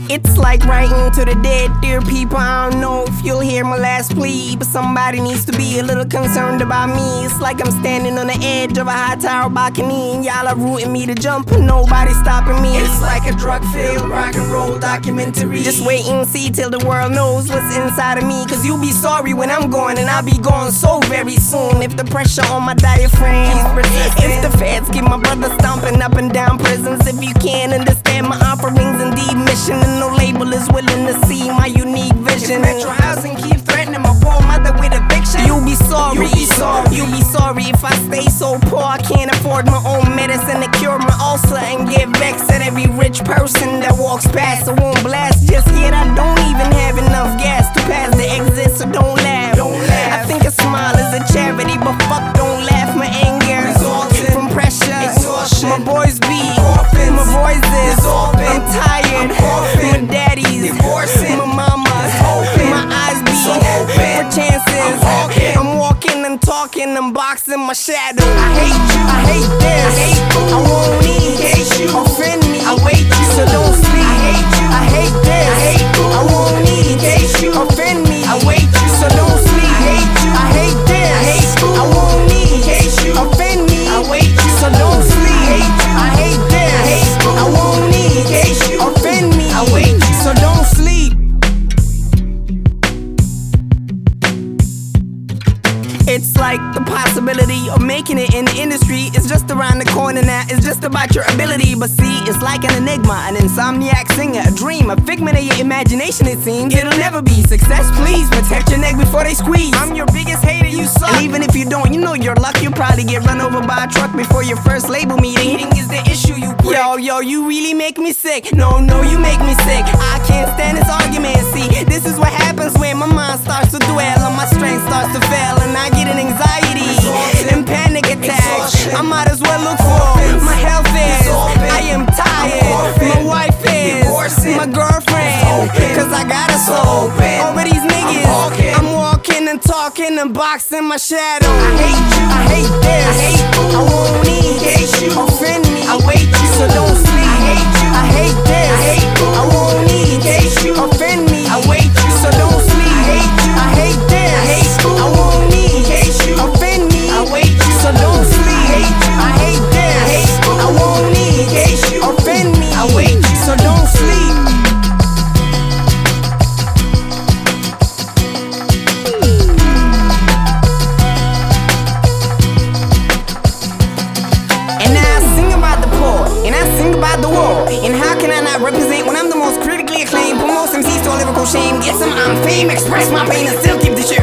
It's like writing to the dead, dear people. I don't know if you'll hear my last plea, but somebody needs to be a little concerned about me. It's like I'm standing on the edge of a high tower balcony, and y'all are rooting me to jump, and nobody's stopping me. It's like a drug-filled rock and roll documentary. Just wait and see till the world knows what's inside of me, cause you'll be sorry when I'm gone, and I'll be gone so very soon. If the pressure on my diaphragm keeps persisting, if the feds keep my brother stomping up and down prisons, if you can't understand my offerings, indeed mission, and no label is willing to see my unique vision. If Metro Housing keep threatening my poor mother with eviction, you'll be sorry. You'll be sorry if I stay so poor I can't afford my own medicine to cure my ulcer, and get vexed at every rich person that walks past. I won't blast just yet, I don't even have enough gas to pass the exit, so don't laugh. I think a smile is a charity, but fuck, don't laugh. My anger resulting from pressure, exhaustion. My boys be orphans, my voices I'm tired, my daddy's divorcing, my mama's hoping, my eyes be for chances. I'm walking and talking and boxing my shadow. I hate you, I hate this, I won't eat, offend me, I wait you, so don't sleep. I hate you, I hate this, I won't eat, offend me, I wait you, so don't sleep. I hate you, I hate this, I won't eat, offend me, I wait you, so don't sleep. I hate this, I won't eat, offend me, I wait you, so don't sleep. It's like the possibility of making it in the industry is just around the corner now. It's just about your ability, but see, it's like an enigma, an insomniac singer, a dream, a figment of your imagination. It seems it'll never be success. Please protect your neck before they squeeze. I'm your biggest hater, you suck. And even if you don't, you know your luck. You'll probably get run over by a truck before your first label meeting. Eating is the issue, you prick. Yo, you really make me sick. No, you make me sick. I can't stand this argument. See, this is what happens when my mind starts to dwell and my strength starts to fail, and I get an anxiety and panic attacks. I might as well look for my health is. I am tired. My wife is my girlfriend, cause I got a soul. Over these niggas, I'm walking and talking and boxing my shadow. I hate you, I hate this, I won't eat, offend me, I wait you, so don't sleep. I hate you, I hate this, I won't eat, offend me, I wait you, so don't sleep. I hate you, I hate this, I won't eat, offend me, I wait you, so don't sleep. I hate this, I won't eat, offend me, I wait you, so don't sleep. And now I sing about the poor, and I sing about the war. And how can I not represent when I'm the most critically acclaimed? Put most MCs to a lyrical shame. Get some I'm fame, express my pain, and still keep the shit